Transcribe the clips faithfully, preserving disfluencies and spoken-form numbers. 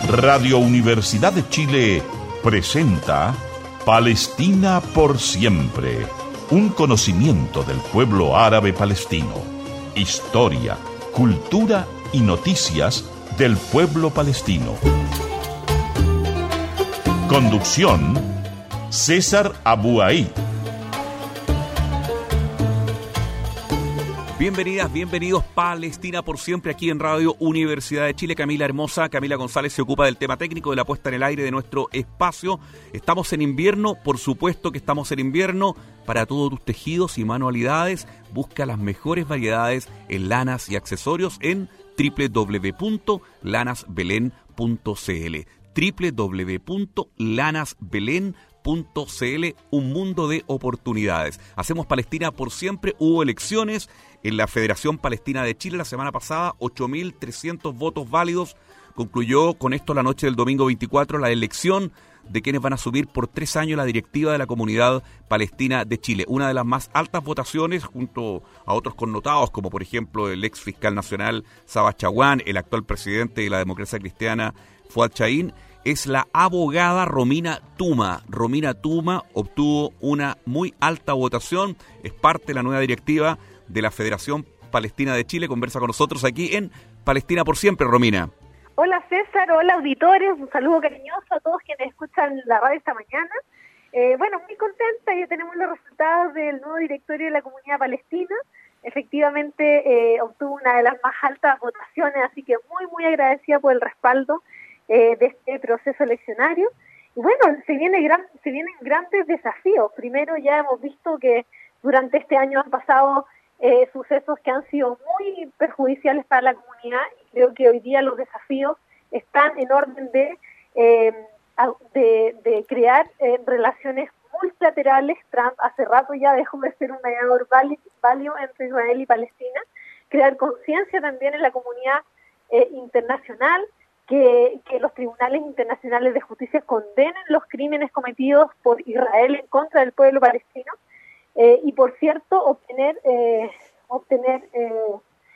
Radio Universidad de Chile presenta Palestina por siempre, un conocimiento del pueblo árabe palestino, historia, cultura y noticias del pueblo palestino. Conducción, César Abuaid. Bienvenidas, bienvenidos Palestina por siempre aquí en Radio Universidad de Chile. Camila Hermosa, Camila González se ocupa del tema técnico de la puesta en el aire de nuestro espacio. Estamos en invierno, por supuesto que estamos en invierno. Para todos tus tejidos y manualidades, busca las mejores variedades en lanas y accesorios en doble u doble u doble u punto lanas belén punto c l. doble u doble u doble u punto lanas belén punto c l, un mundo de oportunidades. Hacemos Palestina por siempre. Hubo elecciones en la Federación Palestina de Chile la semana pasada, ocho mil trescientos votos válidos. Concluyó con esto la noche del domingo veinticuatro la elección de quienes van a subir por tres años la directiva de la Comunidad Palestina de Chile. Una de las más altas votaciones junto a otros connotados, como por ejemplo el ex fiscal nacional Saba Chaguán, el actual presidente de la democracia cristiana Fuad Chaín, es la abogada Romina Tuma. Romina Tuma obtuvo una muy alta votación, es parte de la nueva directiva de la Federación Palestina de Chile. Conversa con nosotros aquí en Palestina por siempre, Romina. Hola César, hola auditores, un saludo cariñoso a todos quienes escuchan la radio esta mañana. Eh, bueno, muy contenta, ya tenemos los resultados del nuevo directorio de la Comunidad Palestina. Efectivamente eh, obtuvo una de las más altas votaciones, así que muy muy agradecida por el respaldo eh, de este proceso eleccionario. Y bueno, se viene gran, se vienen grandes desafíos. Primero, ya hemos visto que durante este año han pasado Eh, sucesos que han sido muy perjudiciales para la comunidad, y creo que hoy día los desafíos están en orden de eh, de, de crear eh, relaciones multilaterales. Trump hace rato ya dejó de ser un mediador válido entre Israel y Palestina, crear conciencia también en la comunidad eh, internacional, que, que los tribunales internacionales de justicia condenen los crímenes cometidos por Israel en contra del pueblo palestino. Eh, y por cierto, obtener eh, obtener eh,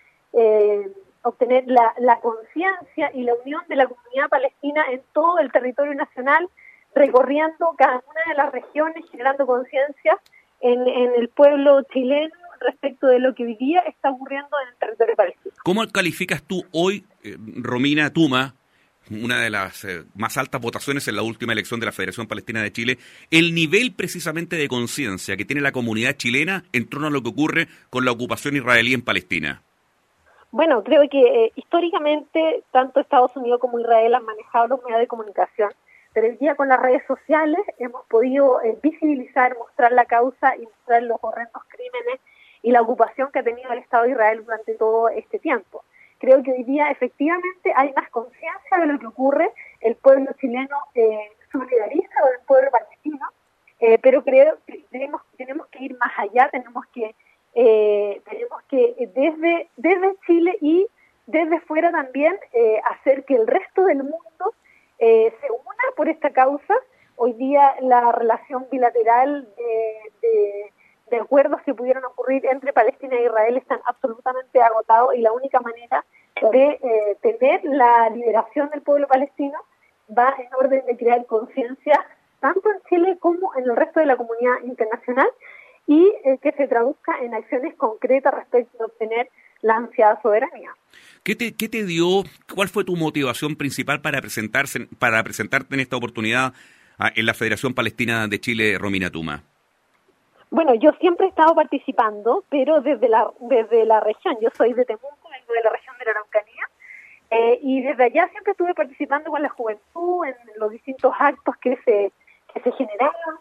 eh, obtener la, la conciencia y la unión de la comunidad palestina en todo el territorio nacional, recorriendo cada una de las regiones, generando conciencia en, en el pueblo chileno respecto de lo que hoy día está ocurriendo en el territorio palestino. ¿Cómo calificas tú hoy, eh, Romina Tuma, una de las eh, más altas votaciones en la última elección de la Federación Palestina de Chile, el nivel precisamente de conciencia que tiene la comunidad chilena en torno a lo que ocurre con la ocupación israelí en Palestina? Bueno, creo que eh, históricamente tanto Estados Unidos como Israel han manejado los medios de comunicación, pero hoy día con las redes sociales hemos podido eh, visibilizar, mostrar la causa y mostrar los horrendos crímenes y la ocupación que ha tenido el Estado de Israel durante todo este tiempo. Creo que hoy día efectivamente hay más conciencia de lo que ocurre. El pueblo chileno eh, solidariza con el pueblo palestino, eh, pero creo que tenemos, tenemos que ir más allá, tenemos que eh, tenemos que desde, desde Chile y desde fuera también eh, hacer que el resto del mundo eh, se una por esta causa. Hoy día la relación bilateral de, de de acuerdos que pudieron ocurrir entre Palestina e Israel están absolutamente agotados, y la única manera de eh, tener la liberación del pueblo palestino va en orden de crear conciencia tanto en Chile como en el resto de la comunidad internacional, y eh, que se traduzca en acciones concretas respecto a obtener la ansiada soberanía. ¿Qué te, qué te dio, cuál fue tu motivación principal para presentarse, para presentarte en esta oportunidad a, en la Federación Palestina de Chile, Romina Tuma? Bueno, yo siempre he estado participando, pero desde la desde la región. Yo soy de Temuco, vengo de la región de la Araucanía, eh, y desde allá siempre estuve participando con la juventud en los distintos actos que se que se generaban.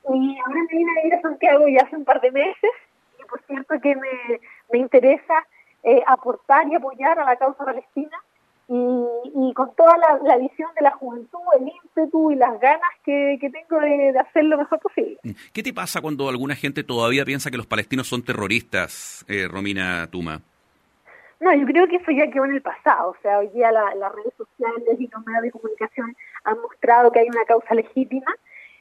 Y ahora me vine a ir a Santiago ya hace un par de meses, y por cierto que me, me interesa eh, aportar y apoyar a la causa palestina, y, y con toda la, la visión de la juventud, el ímpetu y las ganas que, que tengo de, de hacer lo mejor posible. ¿Qué te pasa cuando alguna gente todavía piensa que los palestinos son terroristas, eh, Romina Tuma? No, yo creo que eso ya quedó en el pasado. O sea, hoy día la, las redes sociales y los medios de comunicación han mostrado que hay una causa legítima,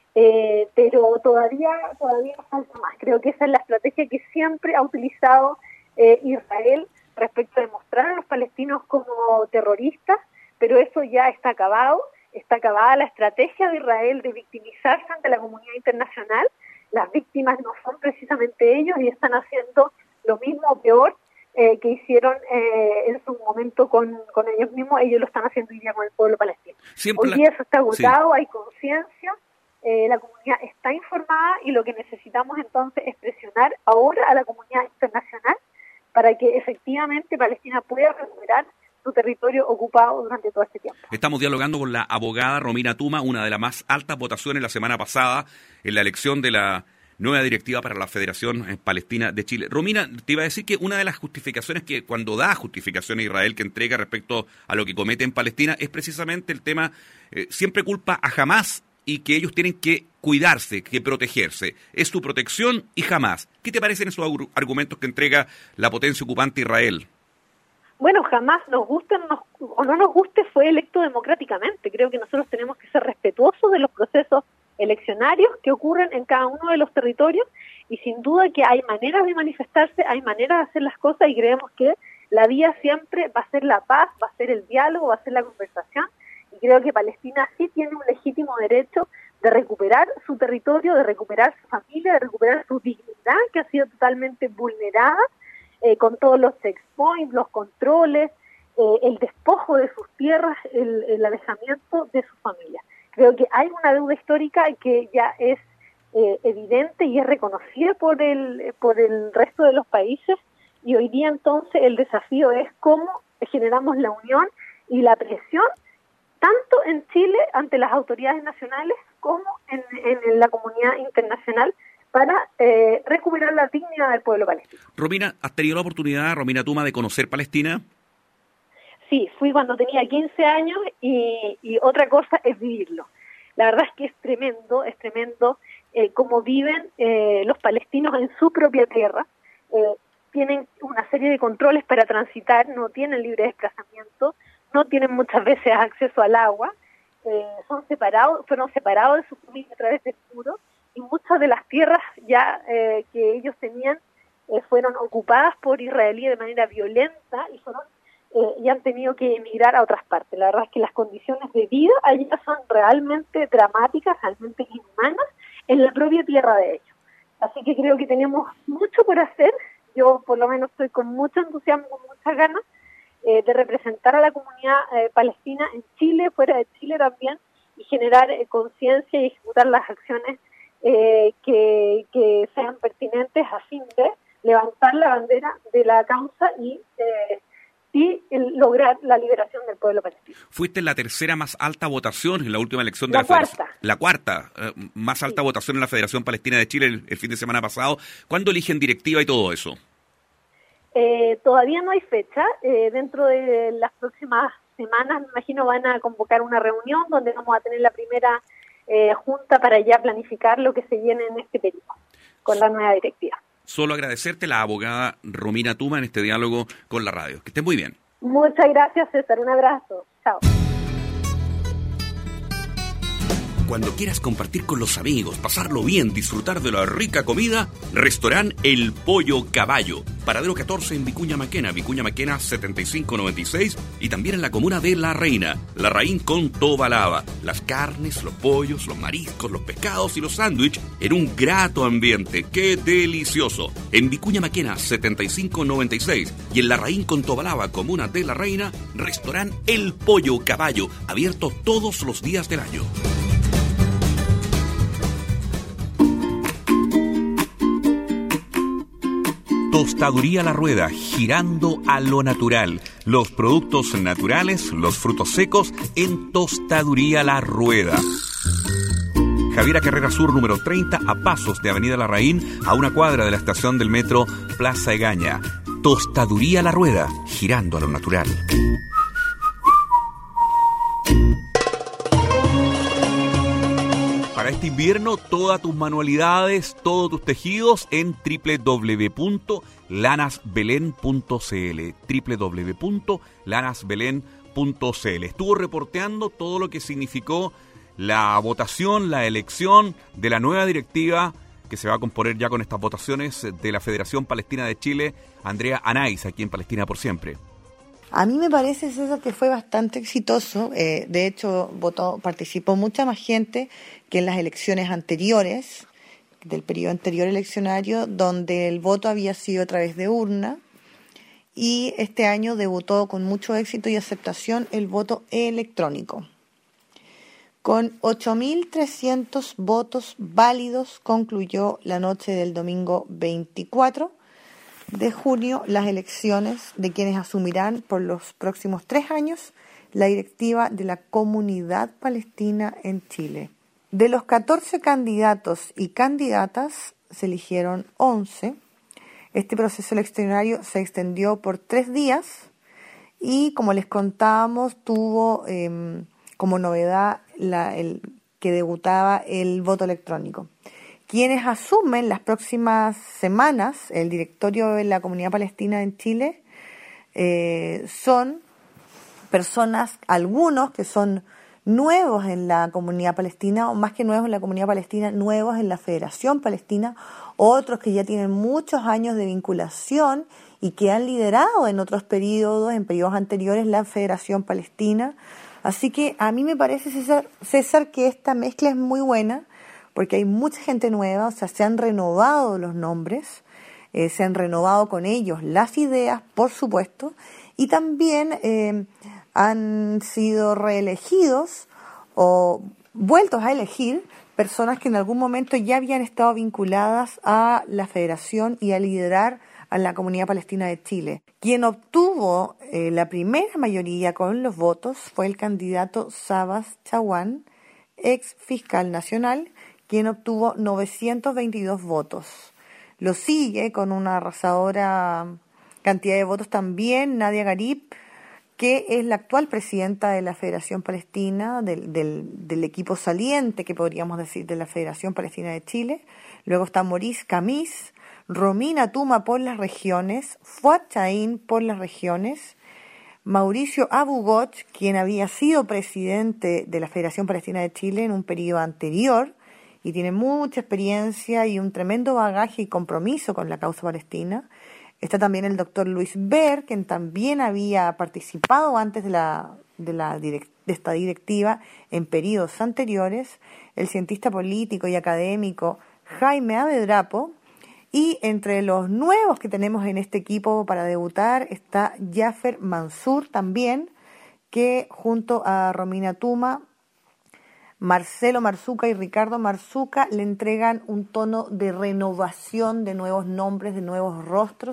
eh, pero todavía todavía falta más. Creo que esa es la estrategia que siempre ha utilizado eh, Israel respecto de mostrar a los palestinos como terroristas, pero eso ya está acabado, está acabada la estrategia de Israel de victimizarse ante la comunidad internacional. Las víctimas no son precisamente ellos y están haciendo lo mismo o peor eh, que hicieron eh, en su momento con, con ellos mismos. Ellos lo están haciendo hoy día con el pueblo palestino. Siempre hoy día la... eso está agotado, sí. Hay conciencia, eh, la comunidad está informada y lo que necesitamos entonces es presionar ahora a la comunidad internacional para que efectivamente Palestina pueda recuperar su territorio ocupado durante todo este tiempo. Estamos dialogando con la abogada Romina Tuma, una de las más altas votaciones la semana pasada en la elección de la nueva directiva para la Federación Palestina de Chile. Romina, te iba a decir que una de las justificaciones que cuando da justificación a Israel que entrega respecto a lo que comete en Palestina es precisamente el tema, eh, siempre culpa a Hamás y que ellos tienen que cuidarse, que protegerse. Es su protección y Hamás. ¿Qué te parecen esos argumentos que entrega la potencia ocupante Israel? Bueno, jamás nos guste nos, o no nos guste, fue electo democráticamente. Creo que nosotros tenemos que ser respetuosos de los procesos eleccionarios que ocurren en cada uno de los territorios y sin duda que hay maneras de manifestarse, hay maneras de hacer las cosas y creemos que la vía siempre va a ser la paz, va a ser el diálogo, va a ser la conversación y creo que Palestina sí tiene un legítimo derecho de recuperar su territorio, de recuperar su familia, de recuperar su dignidad que ha sido totalmente vulnerada Eh, con todos los checkpoints, los controles, eh, el despojo de sus tierras, el, el alejamiento de su familia. Creo que hay una deuda histórica que ya es eh, evidente y es reconocida por el, por el resto de los países y hoy día entonces el desafío es cómo generamos la unión y la presión tanto en Chile ante las autoridades nacionales como en, en la comunidad internacional para eh, recuperar la dignidad del pueblo palestino. Romina, ¿has tenido la oportunidad, Romina Tuma, de conocer Palestina? Sí, fui cuando tenía quince años y, y otra cosa es vivirlo. La verdad es que es tremendo, es tremendo eh, cómo viven eh, los palestinos en su propia tierra. Eh, tienen una serie de controles para transitar, no tienen libre desplazamiento, no tienen muchas veces acceso al agua, eh, son separados, fueron separados de su familia a través del muro. Y muchas de las tierras ya eh, que ellos tenían eh, fueron ocupadas por israelíes de manera violenta y fueron eh, y han tenido que emigrar a otras partes. La verdad es que las condiciones de vida allá son realmente dramáticas, realmente inhumanas en la propia tierra de ellos. Así que creo que tenemos mucho por hacer. Yo por lo menos estoy con mucho entusiasmo, con muchas ganas eh, de representar a la comunidad eh, palestina en Chile, fuera de Chile también, y generar eh, conciencia y ejecutar las acciones Eh, que, que sean pertinentes a fin de levantar la bandera de la causa y, eh, y el, lograr la liberación del pueblo palestino. Fuiste la tercera más alta votación en la última elección de la, la cuarta. Federación. La cuarta eh, más alta sí. votación en la Federación Palestina de Chile el, el fin de semana pasado. ¿Cuándo eligen directiva y todo eso? Eh, todavía no hay fecha. Eh, dentro de las próximas semanas, me imagino, van a convocar una reunión donde vamos a tener la primera Eh, junta para ya planificar lo que se viene en este periodo con la nueva directiva. Solo agradecerte la abogada Romina Tuma en este diálogo con la radio. Que estés muy bien. Muchas gracias, César. Un abrazo. Chao. Cuando quieras compartir con los amigos, pasarlo bien, disfrutar de la rica comida, Restaurant El Pollo Caballo. Paradero catorce en Vicuña Maquena, Vicuña Maquena setenta y cinco noventa y seis y también en la comuna de La Reina, La Raín con Tobalaba. Las carnes, los pollos, los mariscos, los pescados y los sándwiches en un grato ambiente. ¡Qué delicioso! En Vicuña Maquena setenta y cinco noventa y seis y en La Raín con Tobalaba, comuna de La Reina, Restaurant El Pollo Caballo, abierto todos los días del año. Tostaduría La Rueda, girando a lo natural. Los productos naturales, los frutos secos en Tostaduría La Rueda. Javiera Carrera Sur, número treinta, a pasos de Avenida Larraín, a una cuadra de la estación del metro Plaza Egaña. Tostaduría La Rueda, girando a lo natural. Para este invierno, todas tus manualidades, todos tus tejidos en doble u doble u doble u punto lanas belén punto c l. doble u doble u doble u punto lanas belén punto c l. Estuvo reporteando todo lo que significó la votación, la elección de la nueva directiva que se va a componer ya con estas votaciones de la Federación Palestina de Chile, Andrea Anais, aquí en Palestina por Siempre. A mí me parece, César, que fue bastante exitoso. Eh, de hecho, votó, participó mucha más gente que en las elecciones anteriores, del periodo anterior eleccionario, donde el voto había sido a través de urna. Y este año debutó con mucho éxito y aceptación el voto electrónico. Con ocho mil trescientos votos válidos concluyó la noche del domingo veinticuatro de junio las elecciones de quienes asumirán por los próximos tres años la directiva de la Comunidad Palestina en Chile. De los catorce candidatos y candidatas se eligieron once. Este proceso eleccionario se extendió por tres días y, como les contábamos, tuvo eh, como novedad la, el, que debutaba el voto electrónico. Quienes asumen las próximas semanas el directorio de la Comunidad Palestina en Chile eh, son personas, algunos que son nuevos en la Comunidad Palestina, o más que nuevos en la Comunidad Palestina, nuevos en la Federación Palestina, otros que ya tienen muchos años de vinculación y que han liderado en otros periodos, en periodos anteriores, la Federación Palestina. Así que a mí me parece, César, César, que esta mezcla es muy buena, porque hay mucha gente nueva, o sea, se han renovado los nombres, eh, se han renovado con ellos las ideas, por supuesto, y también eh, han sido reelegidos o vueltos a elegir personas que en algún momento ya habían estado vinculadas a la Federación y a liderar a la Comunidad Palestina de Chile. Quien obtuvo eh, la primera mayoría con los votos fue el candidato Sabas Chaguán, ex fiscal nacional, quien obtuvo novecientos veintidós votos. Lo sigue con una arrasadora cantidad de votos también Nadia Garib, que es la actual presidenta de la Federación Palestina, del, del, del equipo saliente, que podríamos decir, de la Federación Palestina de Chile. Luego está Maurice Camis, Romina Tuma por las regiones, Fuad Chaín por las regiones, Mauricio Abugot, quien había sido presidente de la Federación Palestina de Chile en un periodo anterior, y tiene mucha experiencia y un tremendo bagaje y compromiso con la causa palestina. Está también el doctor Luis Ber, quien también había participado antes de, la, de, la direct, de esta directiva en periodos anteriores, el cientista político y académico Jaime Avedrapo, y entre los nuevos que tenemos en este equipo para debutar está Jaffer Mansur también, que junto a Romina Tuma, Marcelo Marzuca y Ricardo Marzuca le entregan un tono de renovación, de nuevos nombres, de nuevos rostros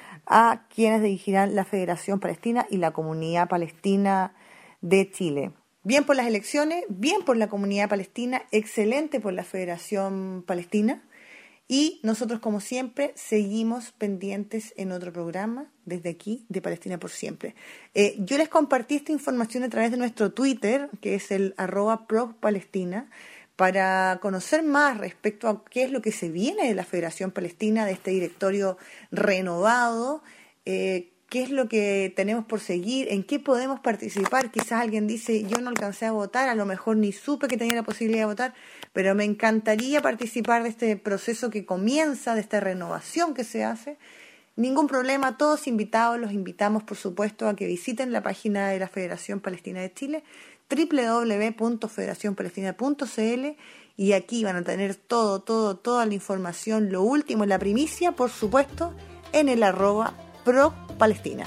a quienes dirigirán la Federación Palestina y la Comunidad Palestina de Chile. Bien por las elecciones, bien por la Comunidad Palestina, excelente por la Federación Palestina. Y nosotros, como siempre, seguimos pendientes en otro programa desde aquí, de Palestina por Siempre. Eh, yo les compartí esta información a través de nuestro Twitter, que es el arroba propalestina, para conocer más respecto a qué es lo que se viene de la Federación Palestina, de este directorio renovado, eh, qué es lo que tenemos por seguir, en qué podemos participar. Quizás alguien dice, yo no alcancé a votar, a lo mejor ni supe que tenía la posibilidad de votar, pero me encantaría participar de este proceso que comienza, de esta renovación que se hace. Ningún problema, todos invitados, los invitamos por supuesto a que visiten la página de la Federación Palestina de Chile, doble u doble u doble u punto federación palestina punto c l, y aquí van a tener todo, todo, toda la información, lo último, la primicia, por supuesto, en el arroba propalestina.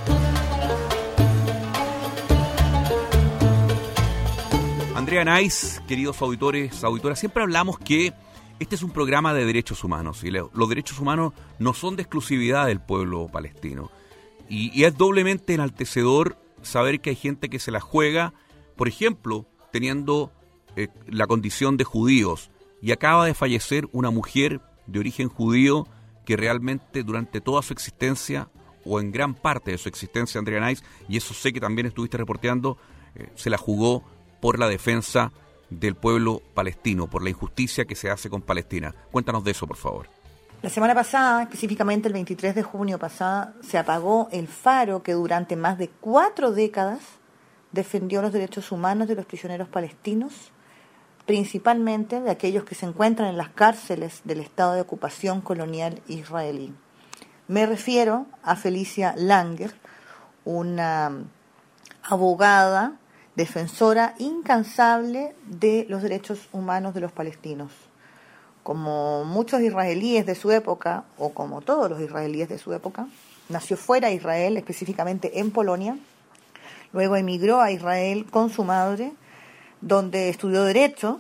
Andrea Nais, queridos auditores, auditoras, siempre hablamos que este es un programa de derechos humanos y los derechos humanos no son de exclusividad del pueblo palestino. Y, y es doblemente enaltecedor saber que hay gente que se la juega, por ejemplo, teniendo eh, la condición de judíos. Y acaba de fallecer una mujer de origen judío que realmente durante toda su existencia, o en gran parte de su existencia, Andrea Nais, y eso sé que también estuviste reporteando, eh, se la jugó por la defensa del pueblo palestino, por la injusticia que se hace con Palestina. Cuéntanos de eso, por favor. La semana pasada, específicamente el veintitrés de junio pasada, se apagó el faro que durante más de cuatro décadas defendió los derechos humanos de los prisioneros palestinos, principalmente de aquellos que se encuentran en las cárceles del Estado de ocupación colonial israelí. Me refiero a Felicia Langer, una abogada, defensora incansable de los derechos humanos de los palestinos. Como muchos israelíes de su época, o como todos los israelíes de su época, nació fuera de Israel, específicamente en Polonia. Luego emigró a Israel con su madre, donde estudió Derecho,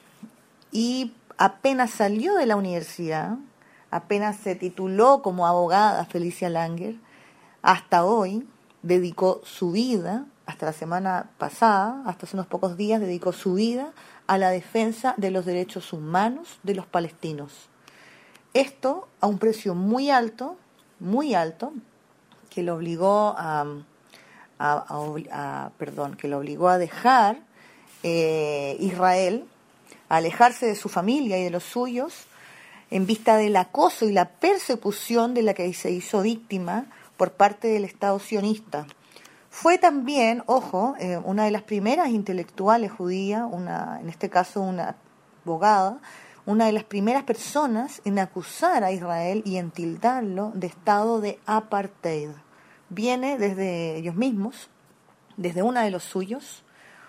y apenas salió de la universidad, apenas se tituló como abogada Felicia Langer, hasta hoy dedicó su vida, hasta la semana pasada, hasta hace unos pocos días, dedicó su vida a la defensa de los derechos humanos de los palestinos. Esto a un precio muy alto, muy alto, que lo obligó a, a, a, a perdón, que lo obligó a dejar eh, Israel, a alejarse de su familia y de los suyos, en vista del acoso y la persecución de la que se hizo víctima por parte del Estado sionista. Fue también, ojo, eh, una de las primeras intelectuales judías, una, en este caso una abogada, una de las primeras personas en acusar a Israel y en tildarlo de estado de apartheid. Viene desde ellos mismos, desde uno de los suyos,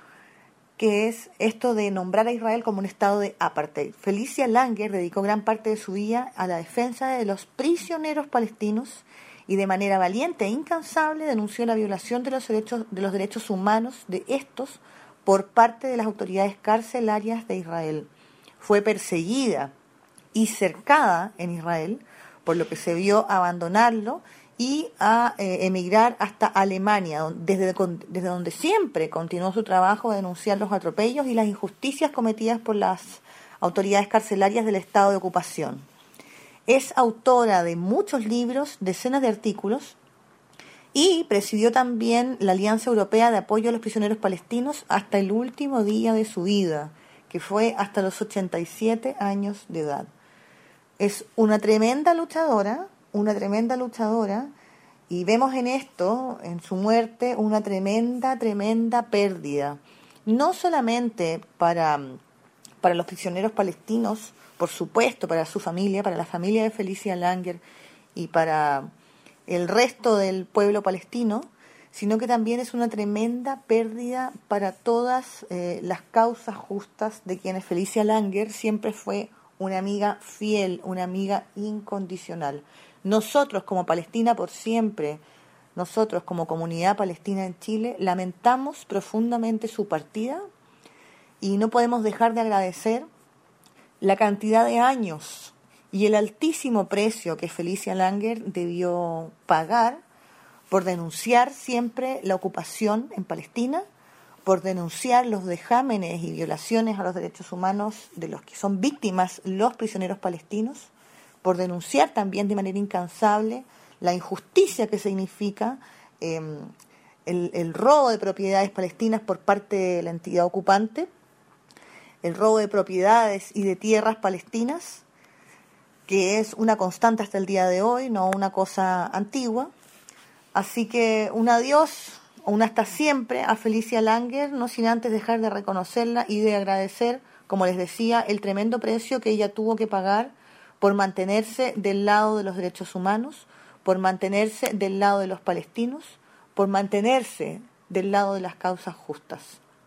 que es esto de nombrar a Israel como un estado de apartheid. Felicia Langer dedicó gran parte de su vida a la defensa de los prisioneros palestinos y de manera valiente e incansable denunció la violación de los derechos, de los derechos humanos de estos por parte de las autoridades carcelarias de Israel. Fue perseguida y cercada en Israel, por lo que se vio abandonarlo y a eh, emigrar hasta Alemania, desde, desde donde siempre continuó su trabajo de denunciar los atropellos y las injusticias cometidas por las autoridades carcelarias del estado de ocupación. Es autora de muchos libros, decenas de artículos, y presidió también la Alianza Europea de Apoyo a los Prisioneros Palestinos hasta el último día de su vida, que fue hasta los ochenta y siete años de edad. Es una tremenda luchadora, una tremenda luchadora, y vemos en esto, en su muerte, una tremenda, tremenda pérdida. No solamente para, para los prisioneros palestinos, por supuesto, para su familia, para la familia de Felicia Langer y para el resto del pueblo palestino, sino que también es una tremenda pérdida para todas eh, las causas justas de quienes Felicia Langer siempre fue una amiga fiel, una amiga incondicional. Nosotros como Palestina por siempre, nosotros como comunidad palestina en Chile, lamentamos profundamente su partida y no podemos dejar de agradecer la cantidad de años y el altísimo precio que Felicia Langer debió pagar por denunciar siempre la ocupación en Palestina, por denunciar los vejámenes y violaciones a los derechos humanos de los que son víctimas los prisioneros palestinos, por denunciar también de manera incansable la injusticia que significa eh, el, el robo de propiedades palestinas por parte de la entidad ocupante, el robo de propiedades y de tierras palestinas, que es una constante hasta el día de hoy, no una cosa antigua. Así que un adiós, o un hasta siempre a Felicia Langer, no sin antes dejar de reconocerla y de agradecer, como les decía, el tremendo precio que ella tuvo que pagar por mantenerse del lado de los derechos humanos, por mantenerse del lado de los palestinos, por mantenerse del lado de las causas justas.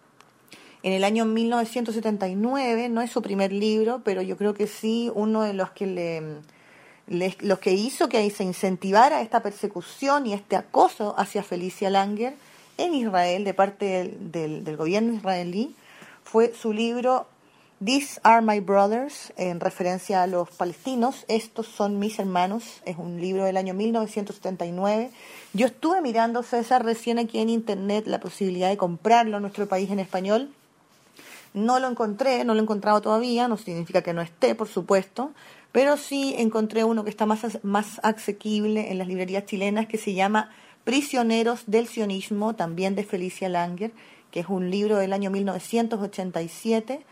En el año mil novecientos setenta y nueve, no es su primer libro, pero yo creo que sí uno de los que le, le los que hizo que se incentivara esta persecución y este acoso hacia Felicia Langer en Israel de parte del, del, del gobierno israelí fue su libro These Are My Brothers, en referencia a los palestinos. Estos son mis hermanos. Es un libro del año mil novecientos setenta y nueve. Yo estuve mirando, César, recién aquí en internet la posibilidad de comprarlo en nuestro país en español. No lo encontré, no lo he encontrado todavía, no significa que no esté, por supuesto, pero sí encontré uno que está más, más asequible en las librerías chilenas, que se llama Prisioneros del Sionismo, también de Felicia Langer, que es un libro del año mil novecientos ochenta y siete,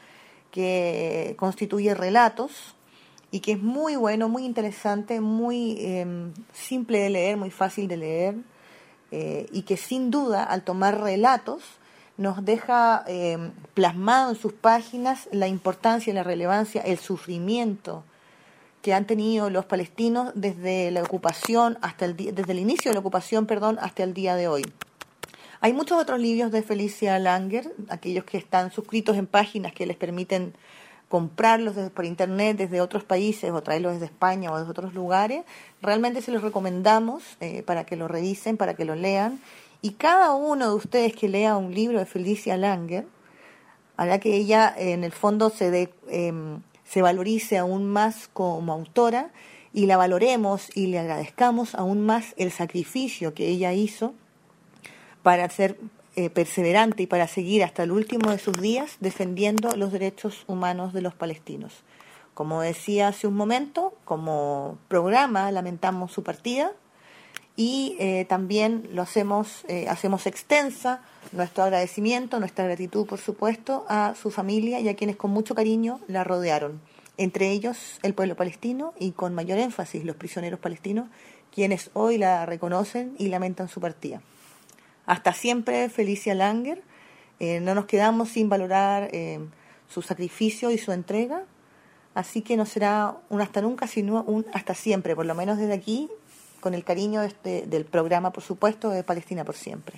que constituye relatos y que es muy bueno, muy interesante, muy eh, simple de leer, muy fácil de leer, eh, y que sin duda, al tomar relatos, nos deja eh, plasmado en sus páginas la importancia y la relevancia, el sufrimiento que han tenido los palestinos desde la ocupación hasta el di- desde el inicio de la ocupación, perdón, hasta el día de hoy. Hay muchos otros libros de Felicia Langer, aquellos que están suscritos en páginas que les permiten comprarlos desde, por internet desde otros países o traerlos desde España o desde otros lugares. Realmente se los recomendamos eh, para que lo revisen, para que lo lean. Y cada uno de ustedes que lea un libro de Felicia Langer hará que ella eh, en el fondo se, de, eh, se valorice aún más como autora y la valoremos y le agradezcamos aún más el sacrificio que ella hizo para ser eh, perseverante y para seguir hasta el último de sus días defendiendo los derechos humanos de los palestinos. Como decía hace un momento, como programa lamentamos su partida y eh, también lo hacemos, eh, hacemos extensa nuestro agradecimiento, nuestra gratitud, por supuesto, a su familia y a quienes con mucho cariño la rodearon, entre ellos el pueblo palestino y con mayor énfasis los prisioneros palestinos, quienes hoy la reconocen y lamentan su partida. Hasta siempre, Felicia Langer. Eh, no nos quedamos sin valorar eh, su sacrificio y su entrega, así que no será un hasta nunca, sino un hasta siempre, por lo menos desde aquí, con el cariño de este, del programa, por supuesto, de Palestina por Siempre.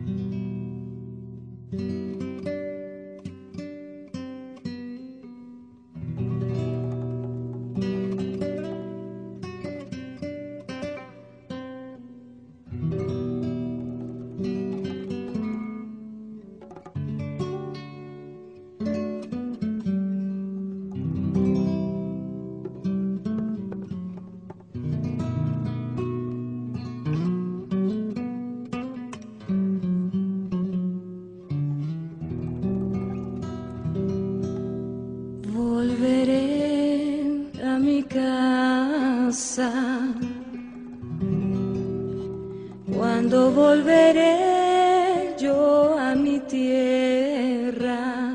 Volveré a mi casa. Cuando volveré yo a mi tierra,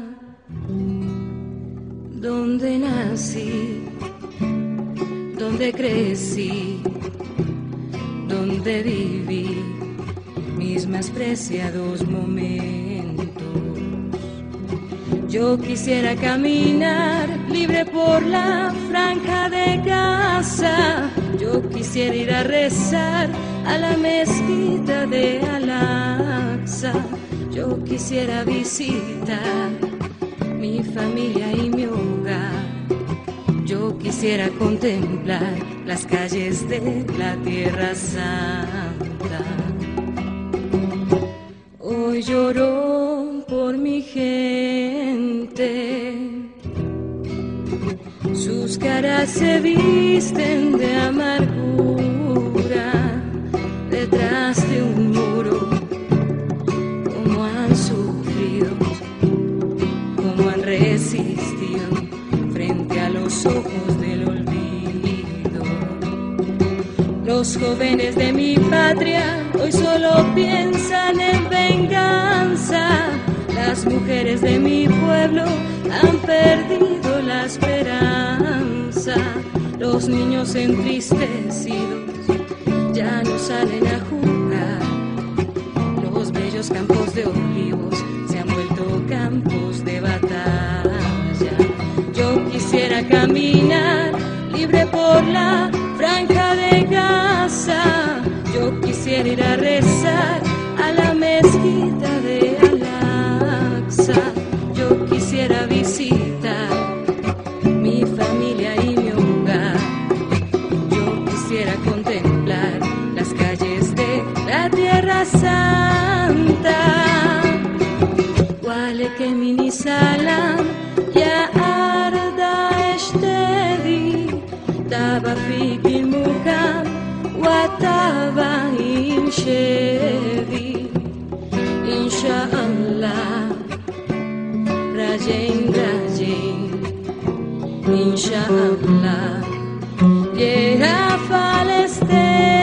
donde nací, donde crecí, donde viví mis más preciados momentos. Yo quisiera caminar libre por la franja de Gaza. Yo quisiera ir a rezar a la mezquita de Al-Aqsa. Yo quisiera visitar mi familia y mi hogar. Yo quisiera contemplar las calles de la Tierra Santa. Hoy lloro por mi gente. Sus caras se visten de amargura detrás de un muro. Cómo han sufrido, cómo han resistido frente a los ojos del olvido. Los jóvenes de mi patria hoy solo piensan en venganza. Las mujeres de mi pueblo han perdido la esperanza. Los niños entristecidos ya no salen a jugar. Los bellos campos de olivos se han vuelto campos de batalla. Yo quisiera caminar libre por la franja de Gaza. Yo quisiera ir a rezar a la mezquita de Al-Aqsa. Yo quisiera visitar mi familia y mi hogar. Yo quisiera contemplar las calles de la Tierra Santa. Wale que mini salam ya arda eshtedi taba fikil mukam wa taba inshedi inshallah rajain rajain inshallah llega Palestina.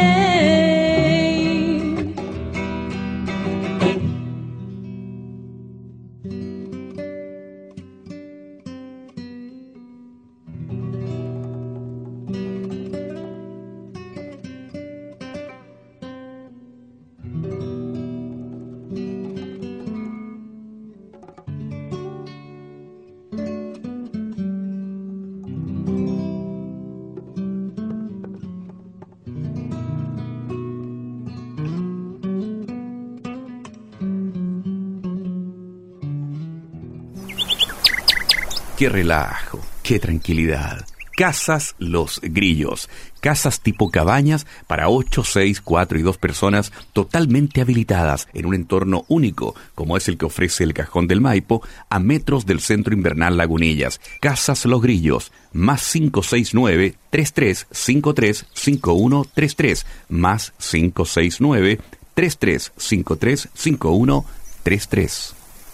Qué relajo, qué tranquilidad. Casas Los Grillos. Casas tipo cabañas para ocho, seis, cuatro y dos personas totalmente habilitadas en un entorno único, como es el que ofrece el Cajón del Maipo, a metros del Centro Invernal Lagunillas. Casas Los Grillos, más cinco seis nueve, tres tres cinco tres, cinco uno tres tres, más cinco seis nueve, tres tres cinco tres, cinco uno tres tres.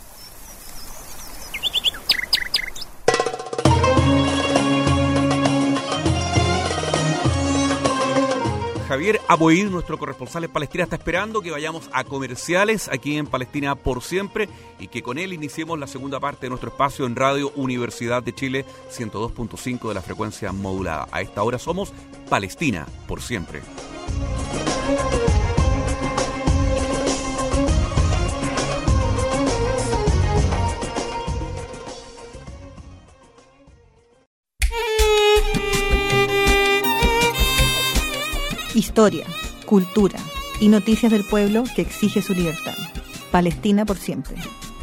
Javier Aboid, nuestro corresponsal en Palestina, está esperando que vayamos a comerciales aquí en Palestina por siempre y que con él iniciemos la segunda parte de nuestro espacio en Radio Universidad de Chile, ciento dos punto cinco de la frecuencia modulada. A esta hora somos Palestina por siempre. Historia, cultura y noticias del pueblo que exige su libertad. Palestina por siempre.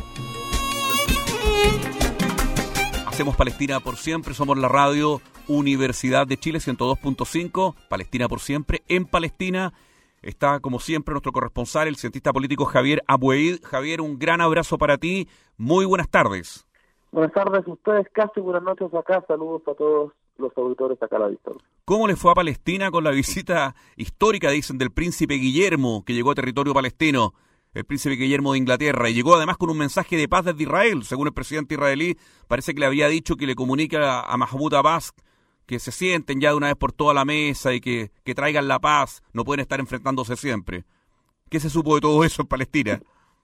Hacemos Palestina por siempre, somos la Radio Universidad de Chile, ciento dos punto cinco, Palestina por siempre. En Palestina está, como siempre, nuestro corresponsal, el cientista político Javier Aboid. Javier, un gran abrazo para ti, muy buenas tardes. Buenas tardes a ustedes, casi buenas noches acá, saludos a todos los auditores acá a la distancia. ¿Cómo le fue a Palestina con la visita histórica, dicen, del príncipe Guillermo, que llegó a territorio palestino, el príncipe Guillermo de Inglaterra, y llegó además con un mensaje de paz desde Israel? Según el presidente israelí, parece que le había dicho que le comunique a, a Mahmoud Abbas que se sienten ya de una vez por toda la mesa y que, que traigan la paz, no pueden estar enfrentándose siempre. ¿Qué se supo de todo eso en Palestina?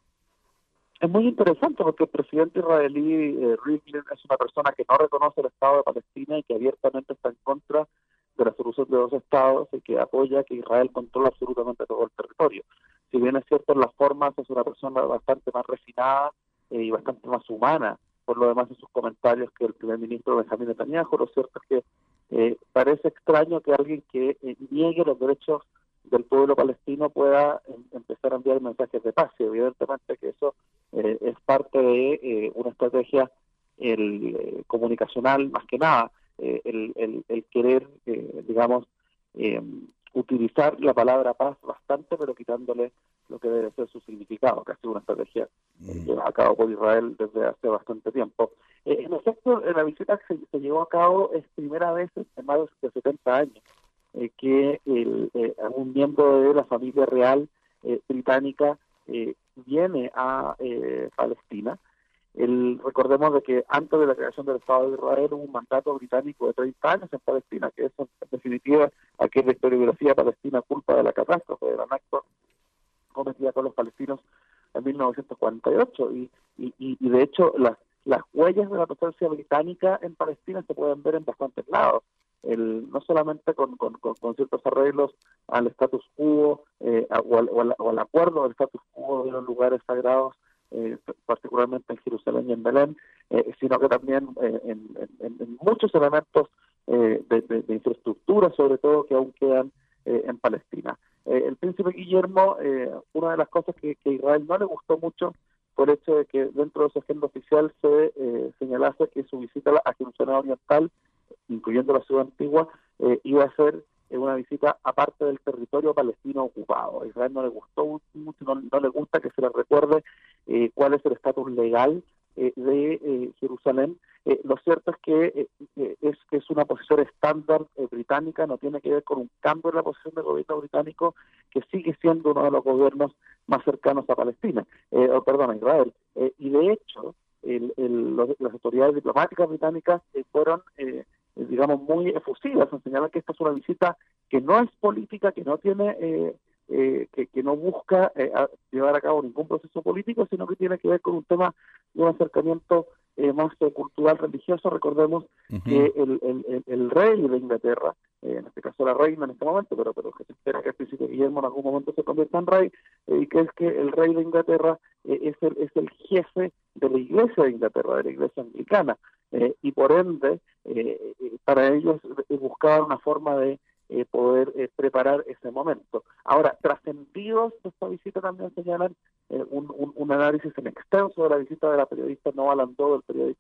Es muy interesante porque el presidente israelí eh, Rivlin es una persona que no reconoce el Estado de Palestina y que abiertamente está en contra de la solución de dos estados y que apoya que Israel controla absolutamente todo el territorio. Si bien es cierto en las formas, es una persona bastante más refinada eh, y bastante más humana, por lo demás en sus comentarios, que el primer ministro Benjamín Netanyahu. Lo cierto es que eh, parece extraño que alguien que eh, niegue los derechos del pueblo palestino pueda eh, empezar a enviar mensajes de paz, y evidentemente que eso eh, es parte de eh, una estrategia el, eh, comunicacional más que nada, eh, el, el, el querer, eh, digamos, eh, utilizar la palabra paz bastante, pero quitándole lo que debe ser su significado, que ha sido una estrategia eh, llevada a cabo por Israel desde hace bastante tiempo. Eh, en efecto, la visita que se, se llevó a cabo es primera vez en más de setenta años. Eh, que el, eh, un miembro de la familia real eh, británica eh, viene a eh, Palestina. El, recordemos de que antes de la creación del Estado de Israel hubo un mandato británico de treinta años en Palestina, que eso en definitiva aquí en la historiografía palestina culpa de la catástrofe de la Nakba cometida con los palestinos en mil novecientos cuarenta y ocho, y, y, y de hecho las, las huellas de la presencia británica en Palestina se pueden ver en bastantes lados. El, no solamente con, con, con, con ciertos arreglos al status quo eh, o, al, o, al, o al acuerdo del status quo de los lugares sagrados, eh, particularmente en Jerusalén y en Belén, eh, sino que también eh, en, en, en muchos elementos eh, de, de, de infraestructura, sobre todo, que aún quedan eh, en Palestina. Eh, el príncipe Guillermo, eh, una de las cosas que, que a Israel no le gustó mucho fue el hecho de que dentro de su agenda oficial se eh, señalase que su visita a Jerusalén Oriental, incluyendo la ciudad antigua, eh, iba a ser eh, una visita aparte del territorio palestino ocupado. A Israel no le gustó mucho, no, no le gusta que se le recuerde eh, cuál es el estatus legal eh, de eh, Jerusalén. Eh, lo cierto es que eh, es que es una posición estándar eh, británica, no tiene que ver con un cambio en la posición del gobierno británico, que sigue siendo uno de los gobiernos más cercanos a Palestina, eh, o perdón, a Israel. Eh, y de hecho, el, el, los, las autoridades diplomáticas británicas eh, fueron eh, digamos, muy efusivas en señalar que esta es una visita que no es política, que no tiene, eh, eh, que, que no busca eh, a llevar a cabo ningún proceso político, sino que tiene que ver con un tema de un acercamiento eh, más eh, cultural, religioso. Recordemos uh-huh. que el, el, el, el rey de Inglaterra, eh, en este caso la reina en este momento, pero, pero que se espera que el príncipe Guillermo en algún momento se convierta en rey, eh, y que es que el rey de Inglaterra eh, es, el, es el jefe de la iglesia de Inglaterra, de la iglesia anglicana. Eh, y por ende, eh, para ellos eh, buscaban una forma de eh, poder eh, preparar ese momento. Ahora, trascendidos de esta visita también señalan eh, un, un, un análisis en extenso de la visita de la periodista Noa Landau del periódico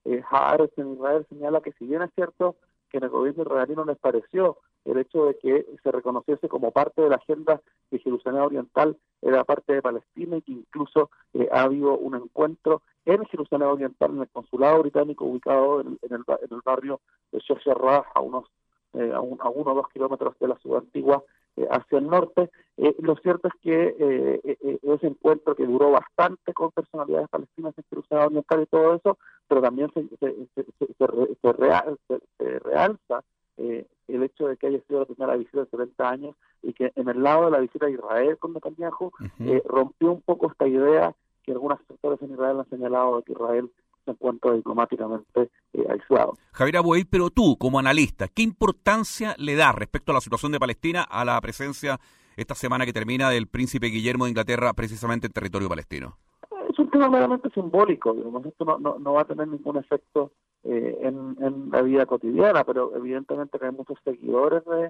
eh, Haaretz en Israel señala que si bien es cierto que en el gobierno israelí no les pareció el hecho de que se reconociese como parte de la agenda de Jerusalén Oriental era parte de Palestina y que incluso eh, ha habido un encuentro en Jerusalén Oriental, en el consulado británico ubicado en, en, el, en el barrio de Sheikh Jarrah, a unos eh, a, un, a uno o dos kilómetros de la ciudad antigua eh, hacia el norte. Eh, lo cierto es que eh, eh, ese encuentro que duró bastante con personalidades palestinas en Jerusalén Oriental y todo eso, pero también se, se, se, se, se, re, se, real, se, se realza eh, el hecho de que haya sido la primera visita de setenta años y que en el lado de la visita a Israel con Netanyahu uh-huh. eh, rompió un poco esta idea que algunos sectores en Israel han señalado de que Israel se encuentra diplomáticamente eh, aislado. Javier Abuaid, pero tú, como analista, ¿qué importancia le das respecto a la situación de Palestina a la presencia esta semana que termina del príncipe Guillermo de Inglaterra precisamente en territorio palestino? Es un tema meramente simbólico, digamos, esto no, no, no va a tener ningún efecto eh, en, en la vida cotidiana, pero evidentemente que hay muchos seguidores de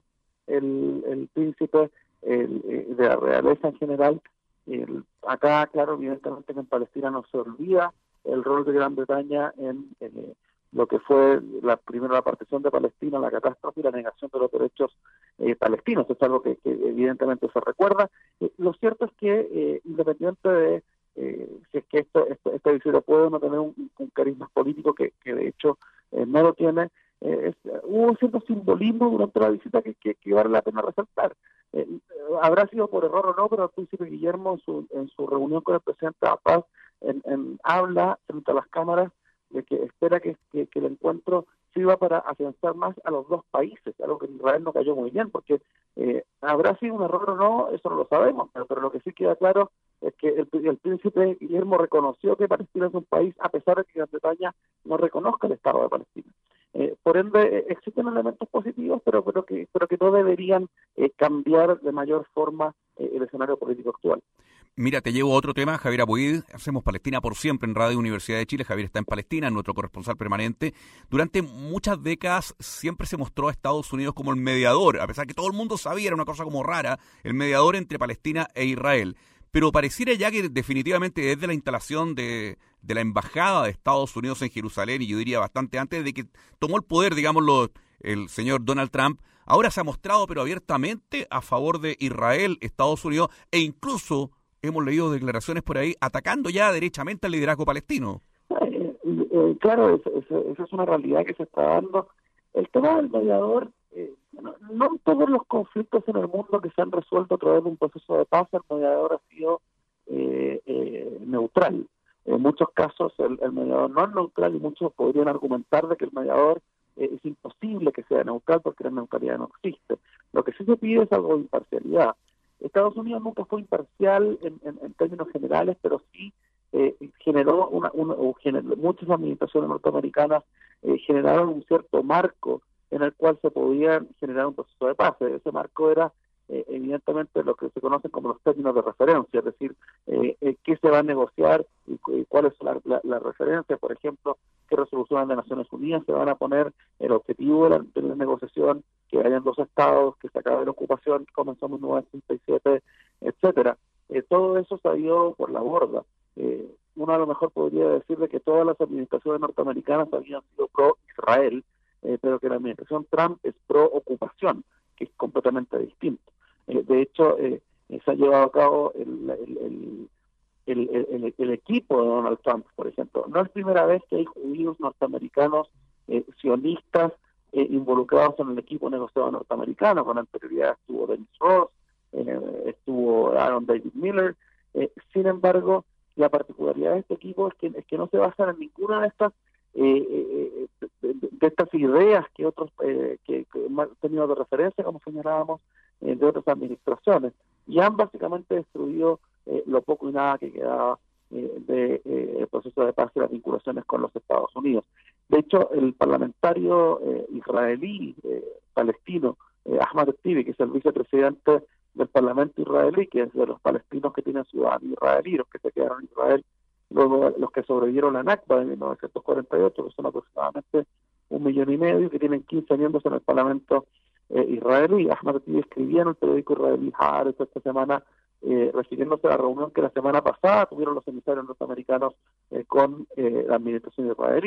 el, el príncipe, el, el, de la realeza en general. El, acá, claro, evidentemente que en Palestina no se olvida el rol de Gran Bretaña en eh, lo que fue la primera la partición de Palestina, la catástrofe y la negación de los derechos eh, palestinos. Es algo que, que evidentemente se recuerda. Eh, lo cierto es que, eh, independiente de eh, si es que esto, esto, esta visita puede no tener un, un carisma político que, que de hecho eh, no lo tiene, eh, es, hubo cierto simbolismo durante la visita que, que, que vale la pena resaltar. Eh, habrá sido por error o no, pero el príncipe Guillermo en su, en su reunión con el presidente Abbas en, en, habla frente a las cámaras de que espera que, que, que el encuentro sirva para afianzar más a los dos países, algo que en Israel no cayó muy bien, porque eh, habrá sido un error o no, eso no lo sabemos, pero, pero lo que sí queda claro es que el, el príncipe Guillermo reconoció que Palestina es un país, a pesar de que Gran Bretaña no reconozca el Estado de Palestina. Eh, por ende, existen elementos positivos, pero pero que pero que no deberían eh, cambiar de mayor forma eh, el escenario político actual. Mira, te llevo a otro tema, Javier Abuaid. Hacemos Palestina por siempre en Radio Universidad de Chile. Javier está en Palestina, nuestro corresponsal permanente. Durante muchas décadas siempre se mostró a Estados Unidos como el mediador, a pesar que todo el mundo sabía, era una cosa como rara, el mediador entre Palestina e Israel. Pero pareciera ya que definitivamente desde la instalación de, de la embajada de Estados Unidos en Jerusalén, y yo diría bastante antes de que tomó el poder, digámoslo, el señor Donald Trump, ahora se ha mostrado pero abiertamente a favor de Israel, Estados Unidos, e incluso hemos leído declaraciones por ahí atacando ya derechamente al liderazgo palestino. Eh, eh, claro, esa es, es, es una realidad que se está dando. El tema del mediador, eh, no, no en todos los conflictos en el mundo que se han resuelto a través de un proceso de paz, el mediador ha sido eh, eh, neutral. En muchos casos el, el mediador no es neutral y muchos podrían argumentar de que el mediador eh, es imposible que sea neutral porque la neutralidad no existe. Lo que sí se pide es algo de imparcialidad. Estados Unidos nunca fue imparcial en, en, en términos generales, pero sí eh, generó una, una o generó, muchas administraciones norteamericanas eh, generaron un cierto marco en el cual se podía generar un proceso de paz. Ese marco era eh, evidentemente lo que se conocen como los términos de referencia, es decir, eh, eh, qué se va a negociar y, y cuál es la, la, la referencia, por ejemplo, qué resoluciones de Naciones Unidas se van a poner, el objetivo de la, de la negociación, que hayan dos estados, que se acabe la ocupación, que comenzó en mil novecientos sesenta y siete, etcétera. Eh, todo eso salió por la borda. Eh, uno a lo mejor podría decir de que todas las administraciones norteamericanas habían sido pro-Israel, eh, pero que la administración Trump es pro-ocupación, que es completamente distinto. Eh, de hecho, eh, se ha llevado a cabo el, el, el El, el, el equipo de Donald Trump, por ejemplo. No es primera vez que hay judíos norteamericanos eh, sionistas eh, involucrados en el equipo negociador norteamericano. Con anterioridad estuvo Dennis Ross, eh, estuvo Aaron David Miller. Eh, sin embargo, la particularidad de este equipo es que, es que no se basan en ninguna de estas eh, eh, de, de, de estas ideas que otros eh, que, que hemos tenido de referencia, como señalábamos, eh, de otras administraciones, y han básicamente destruido Eh, lo poco y nada que quedaba eh, del de, eh, proceso de paz y las vinculaciones con los Estados Unidos. De hecho, el parlamentario eh, israelí, eh, palestino, eh, Ahmad Tibi, que es el vicepresidente del parlamento israelí, que es de los palestinos que tienen ciudadanía israelí, los que se quedaron en Israel, luego los que sobrevivieron a la Nakba de mil novecientos cuarenta y ocho, que son aproximadamente un millón y medio, que tienen quince miembros en el parlamento eh, israelí. Ahmad Tibi escribía en el periódico israelí Haaretz esta semana, Eh, refiriéndose a la reunión que la semana pasada tuvieron los emisarios norteamericanos eh, con eh, la administración israelí.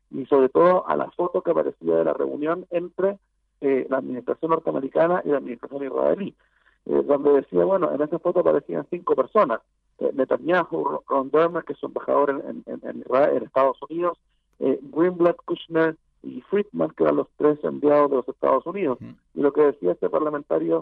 y sobre todo a la foto que aparecía de la reunión entre eh, la administración norteamericana y la administración israelí, eh, donde decía, bueno, en esa foto aparecían cinco personas, eh, Netanyahu, Ron Dermer, que es su embajador en, en, en Israel, en Estados Unidos, eh, Greenblatt, Kushner y Friedman, que eran los tres enviados de los Estados Unidos. Mm. Y lo que decía este parlamentario,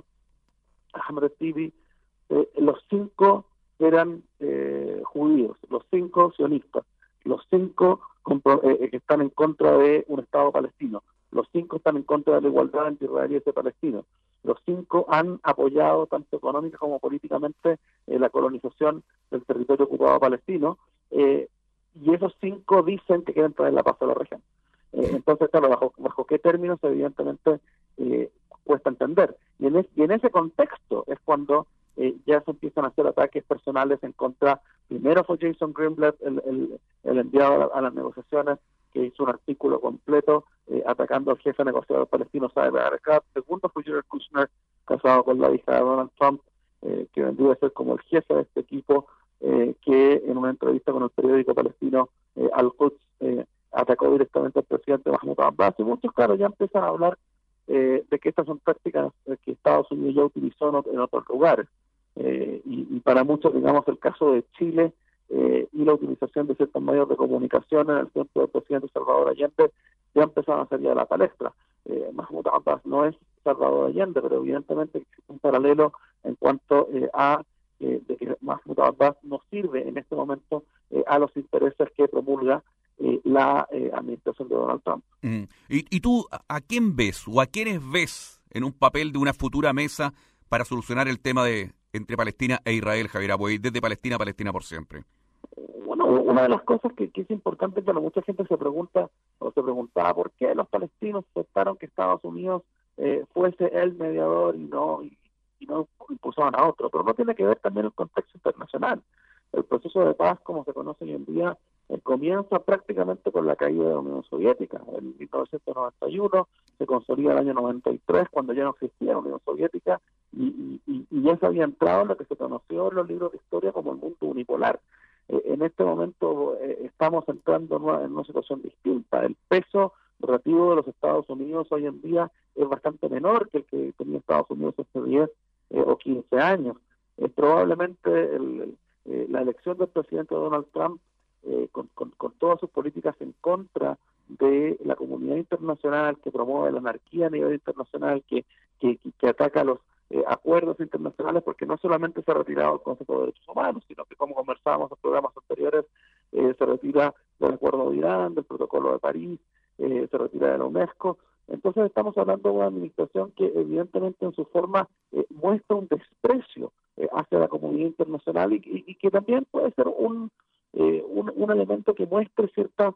Ahmed Tibi, eh, los cinco eran eh, judíos, los cinco sionistas, los cinco eh, que están en contra de un Estado palestino, los cinco están en contra de la igualdad entre israelíes y palestinos, los cinco han apoyado tanto económica como políticamente eh, la colonización del territorio ocupado palestino, eh, y esos cinco dicen que quieren traer la paz a la región. Eh, entonces, claro, bajo, bajo qué términos, evidentemente, eh, cuesta entender. Y en, es, y en ese contexto es cuando eh, ya se empiezan a hacer ataques personales en contra, primero fue Jason Greenblatt, el, el, el enviado a, la, a las negociaciones, que hizo un artículo completo eh, atacando al jefe negociador palestino, Saeb Erekat. Segundo fue Jared Kushner, casado con la hija de Donald Trump, eh, que vendría a ser como el jefe de este equipo, eh, que en una entrevista con el periódico palestino eh, Al-Quds eh, atacó directamente al presidente Mahmoud Abbas. Y muchos, claro, ya empiezan a hablar eh, de que estas son prácticas eh, que Estados Unidos ya utilizó en, en otros lugares. Eh, y, y para muchos, digamos, el caso de Chile eh, y la utilización de ciertos medios de comunicación en el tiempo del presidente Salvador Allende ya empezaron a salir de la palestra. Eh, Mahmoud Abbas no es Salvador Allende, pero evidentemente existe un paralelo en cuanto eh, a eh, de que Mahmoud Abbas no sirve en este momento eh, a los intereses que promulga eh, la eh, administración de Donald Trump. Mm. ¿Y, ¿Y tú a quién ves o a quiénes ves en un papel de una futura mesa para solucionar el tema de entre Palestina e Israel, Javier Abuey, desde Palestina a Palestina por siempre? Bueno, una de las cosas que, que es importante, bueno, mucha gente se pregunta o se preguntaba por qué los palestinos aceptaron que Estados Unidos eh, fuese el mediador y no y, y no impulsaban a otro, pero no tiene que ver también el contexto internacional. El proceso de paz, como se conoce hoy en día, eh, comienza prácticamente con la caída de la Unión Soviética. En mil novecientos noventa y uno se consolida el año noventa y tres, cuando ya no existía la Unión Soviética, y, y, y ya se había entrado en lo que se conoció en los libros de historia como el mundo unipolar. Eh, en este momento eh, estamos entrando en una, en una situación distinta. El peso relativo de los Estados Unidos hoy en día es bastante menor que el que tenía Estados Unidos hace diez eh, o quince años. Eh, probablemente el, el, eh, la elección del presidente Donald Trump, eh, con, con, con todas sus políticas en contra de la comunidad internacional, que promueve la anarquía a nivel internacional, que, que, que ataca los eh, acuerdos internacionales, porque no solamente se ha retirado el Consejo de Derechos Humanos, sino que, como conversábamos en programas anteriores, eh, se retira del Acuerdo de Irán, del Protocolo de París, eh, se retira de la UNESCO. Entonces estamos hablando de una administración que evidentemente en su forma eh, muestra un desprecio eh, hacia la comunidad internacional y, y, y que también puede ser un, eh, un, un elemento que muestre cierta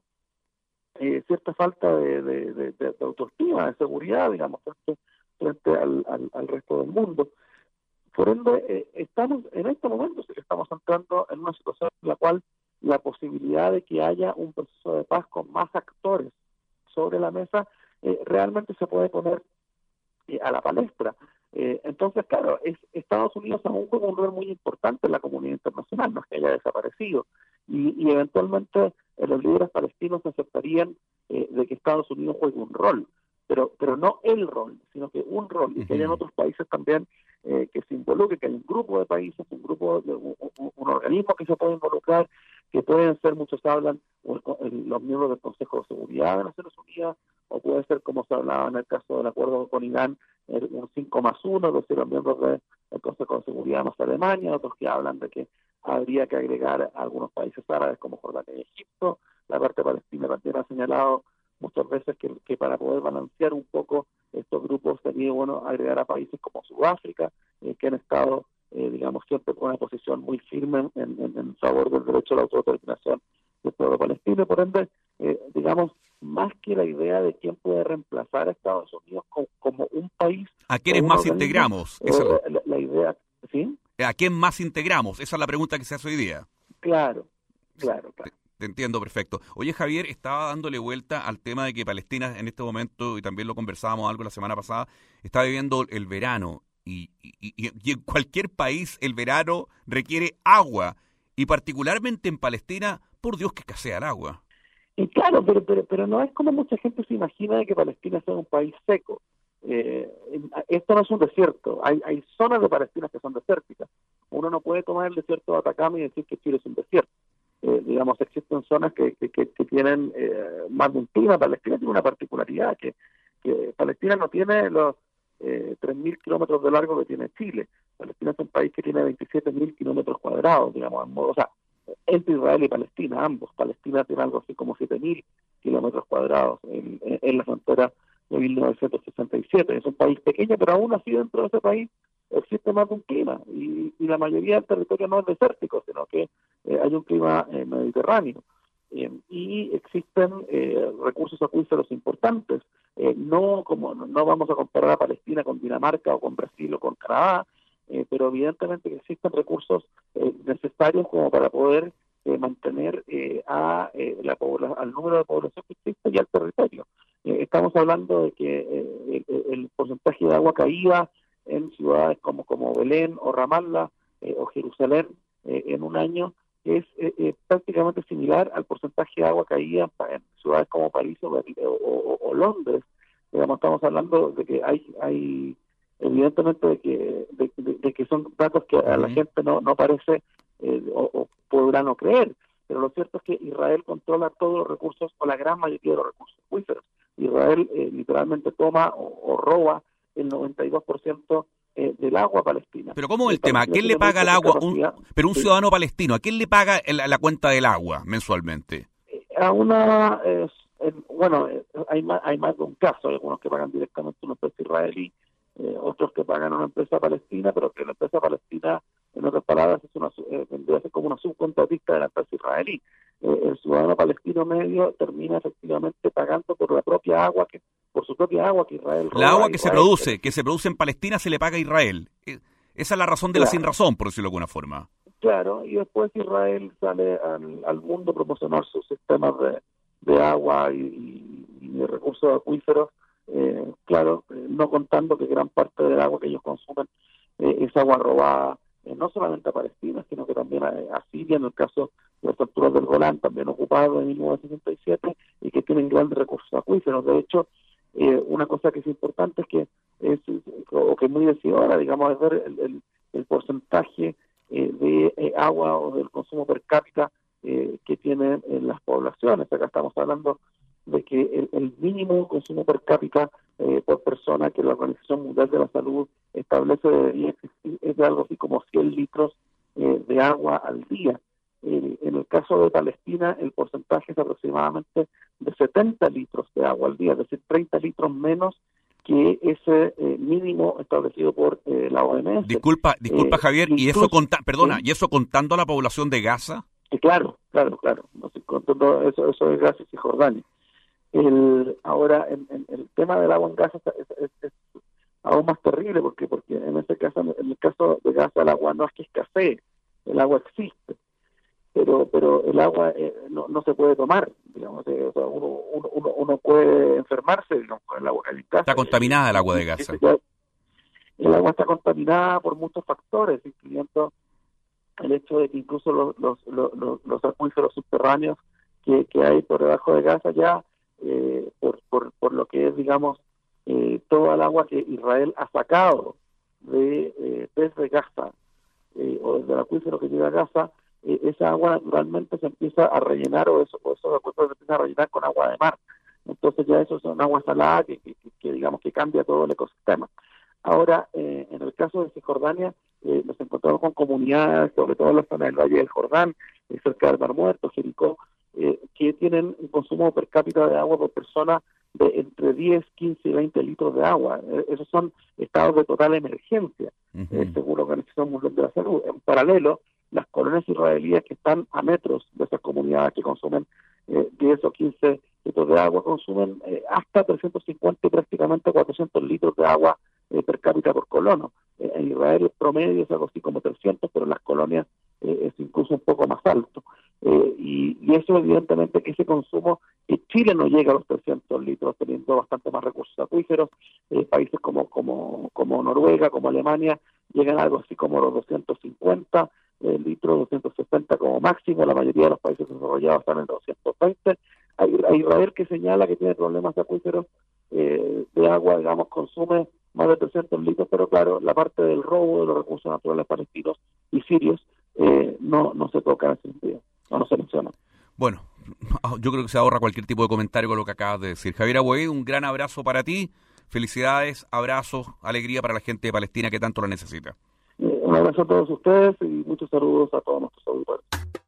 eh, cierta falta de, de, de, de autoestima, de seguridad, digamos, frente, frente al, al, al resto del mundo. Por ende, eh, estamos en este momento sí que estamos entrando en una situación en la cual la posibilidad de que haya un proceso de paz con más actores sobre la mesa eh, realmente se puede poner eh, a la palestra. Eh, entonces, claro, es, Estados Unidos aún juega un rol muy importante en la comunidad internacional, no es que haya desaparecido, y, y eventualmente eh, los líderes palestinos aceptarían eh, de que Estados Unidos juegue un rol, pero pero no el rol, sino que un rol, y que hayan otros países también eh, que se involucren, que hay un grupo de países, un grupo, de, un, un, un organismo que se puede involucrar, que pueden ser, muchos hablan, los miembros del Consejo de Seguridad de Naciones Unidas, o puede ser, como se hablaba en el caso del acuerdo con Irán, un cinco más uno, es decir, los miembros de, del Consejo de Seguridad más Alemania, otros que hablan de que habría que agregar a algunos países árabes como Jordania y Egipto. La parte palestina también ha señalado muchas veces que, que para poder balancear un poco estos grupos sería bueno agregar a países como Sudáfrica, eh, que han estado, eh, digamos, siempre con una posición muy firme en, en, en favor del derecho a la autodeterminación del pueblo palestino. Por ende, eh, digamos, más que la idea de quién puede reemplazar a Estados Unidos como, como un país... ¿A quiénes más integramos? Eh, Esa la, la, la idea, ¿sí? ¿A quién más integramos? Esa es la pregunta que se hace hoy día. Claro, claro, claro. Te, te entiendo perfecto. Oye, Javier, estaba dándole vuelta al tema de que Palestina en este momento, y también lo conversábamos algo la semana pasada, está viviendo el verano, y, y, y, y en cualquier país el verano requiere agua, y particularmente en Palestina, por Dios que escasea el agua. Y claro, pero, pero pero no es como mucha gente se imagina de que Palestina sea un país seco. Eh, esto no es un desierto. Hay hay zonas de Palestina que son desérticas. Uno no puede tomar el desierto de Atacama y decir que Chile es un desierto. Eh, digamos, existen zonas que, que, que, que tienen eh, más de un clima. Palestina tiene una particularidad, que, que Palestina no tiene los eh, tres mil kilómetros de largo que tiene Chile. Palestina es un país que tiene veintisiete mil kilómetros cuadrados, digamos, en modo, o sea, entre Israel y Palestina, ambos. Palestina tiene algo así como siete mil kilómetros cuadrados en, en, en la frontera de mil novecientos sesenta y siete. Es un país pequeño, pero aún así dentro de ese país existe más de un clima, y, y la mayoría del territorio no es desértico, sino que eh, hay un clima eh, mediterráneo. Eh, y existen eh, recursos acuíferos importantes. Eh, no como no, no vamos a comparar a Palestina con Dinamarca o con Brasil o con Canadá, eh, pero evidentemente que existen recursos eh, necesarios como para poder eh, mantener eh, a eh, la pobla- al número de población que existe y al territorio. Eh, estamos hablando de que eh, el, el porcentaje de agua caída en ciudades como, como Belén o Ramallah eh, o Jerusalén eh, en un año es eh, eh, prácticamente similar al porcentaje de agua caída en ciudades como París o, o, o Londres. Digamos, estamos hablando de que hay hay evidentemente de que de, de, de que son datos que a la Uh-huh. gente no no parece eh, o, o podrá no creer, pero lo cierto es que Israel controla todos los recursos, o la gran mayoría de los recursos acuíferos. Israel eh, literalmente toma o, o roba el noventa y dos por ciento eh, del agua palestina. Pero ¿cómo es el Eh, tema? ¿A Palestina quién le tiene muy paga el poca agua? Un, capacidad. pero un Sí. ciudadano palestino, ¿a quién le paga el- la cuenta del agua mensualmente? A una, eh, en- bueno, eh, hay más, hay más de un caso. Hay algunos que pagan directamente a una empresa israelí, eh, otros que pagan a una empresa palestina, pero que la empresa palestina, en otras palabras, es una, su- eh, vendría a ser como una subcontratista de la empresa israelí. Eh, el ciudadano palestino medio termina efectivamente pagando por la propia agua, que por su propia agua que Israel roba. La agua a que se Israel. produce, que se produce en Palestina, se le paga a Israel. Eh, Esa es la razón de la Claro. sin razón, por decirlo de alguna forma. Claro, y después Israel sale al, al mundo a promocionar sus sistemas de, de agua y, y- y de recursos acuíferos, eh, claro, eh, no contando que gran parte del agua que ellos consumen eh, es agua robada, eh, no solamente a Palestina, sino que también a, a Siria, en el caso de las alturas del Golán, también ocupado en mil novecientos sesenta y siete, y que tienen grandes recursos acuíferos. De hecho, eh, una cosa que es importante es que, es, o que es muy decidora, digamos, es ver el, el, el porcentaje eh, de eh, agua o del consumo per cápita eh, que tienen en las poblaciones. Acá estamos hablando de que el, el mínimo consumo per cápita eh, por persona que la Organización Mundial de la Salud establece debería existir es de algo así como cien litros eh, de agua al día. Eh, en el caso de Palestina, el porcentaje es aproximadamente de setenta litros de agua al día, es decir, treinta litros menos que ese eh, mínimo establecido por eh, la O M S. Disculpa, disculpa Eh, Javier, y eso incluso- conta, perdona, ¿sí? ¿y eso contando a la población de Gaza? Eh, claro, claro, claro. No sé, contando eso, eso es Gaza y Cisjordania. El, ahora, en, en- el tema del agua en Gaza es, es- es aún más terrible, porque porque en ese caso, en el caso de Gaza, el agua no es que escasee, el agua existe, pero pero el agua eh, no, no se puede tomar, digamos, eh, o sea, uno, uno, uno, uno puede enfermarse, digamos, con el agua que hay en Gaza. Está contaminada el agua de Y- y- Gaza. y- El agua está contaminada por muchos factores, incluyendo el hecho de que incluso los, los, los, los, los acuíferos subterráneos que, que hay por debajo de Gaza ya, eh, por, por, por lo que es, digamos, eh, toda el agua que Israel ha sacado de eh, desde Gaza eh, o desde el acuífero que llega a Gaza, eh, esa agua naturalmente se empieza a rellenar, o, eso, o esos acuíferos se empiezan a rellenar con agua de mar. Entonces ya eso es una agua salada que, que, que, que digamos que cambia todo el ecosistema. Ahora, eh, en el caso de Cisjordania, eh, nos encontramos con comunidades, sobre todo en la zona del Valle del Jordán, eh, cerca del Mar Muerto, Jericó, eh, que tienen un consumo per cápita de agua por persona de entre diez, quince y veinte litros de agua. Eh, esos son estados de total emergencia, Ujú. eh, según la Organización Mundial de la Salud. En paralelo, las colonias israelíes que están a metros de esas comunidades que consumen eh, diez o quince litros de agua, consumen eh, hasta trescientos cincuenta y prácticamente cuatrocientos litros de agua eh, per cápita por colono. Eh, en Israel el promedio es algo así como trescientos, pero en las colonias eh, es incluso un poco más alto. Eh, y, y eso evidentemente que ese consumo, eh, Chile no llega a los trescientos litros, teniendo bastante más recursos acuíferos. Eh, países como, como, como Noruega, como Alemania, llegan a algo así como los doscientos cincuenta eh, litros, doscientos sesenta como máximo. La mayoría de los países desarrollados están en doscientos veinte. Hay a Israel, que señala que tiene problemas de acuíferos eh, de agua, digamos, consume más de trescientos litros, pero claro, la parte del robo de los recursos naturales palestinos y sirios eh, no, no se toca en ese sentido, no, no se menciona. Bueno, yo creo que se ahorra cualquier tipo de comentario con lo que acabas de decir. Javier Aboed, un gran abrazo para ti, felicidades, abrazos, alegría para la gente de Palestina que tanto lo necesita. Eh, un abrazo a todos ustedes y muchos saludos a todos nuestros auditores.